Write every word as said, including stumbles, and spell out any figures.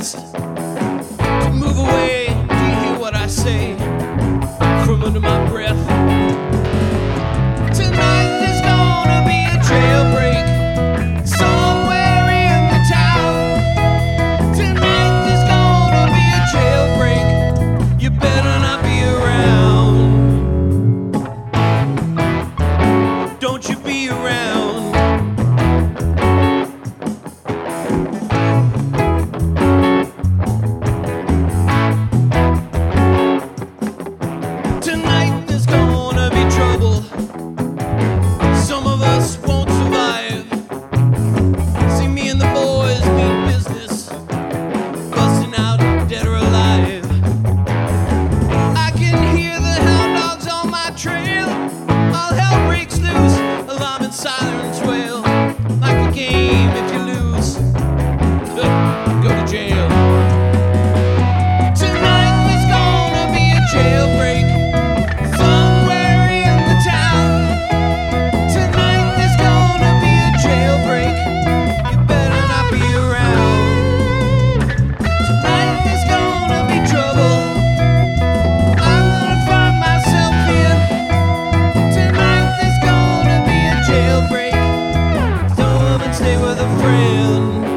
best to move away. Do you hear what I say from under my breath? Tonight there's gonna be a jailbreak somewhere in the town. Tonight there's gonna be a jailbreak. You better not be around. Don't you be around. Tonight there's gonna be trouble. Some of us won't survive. See me and the boys mean business, busting out dead or alive. I can hear the hound dogs on my trail. All hell breaks loose, alarm and sirens wail. Like a game, if you lose, go to jail. Tonight there's gonna be a jailbreak somewhere in the town. Tonight there's gonna be a jailbreak. You better not be around. Tonight there's gonna be trouble. I'm gonna find myself here. Tonight there's gonna be a jailbreak. Some of it stay with a friend.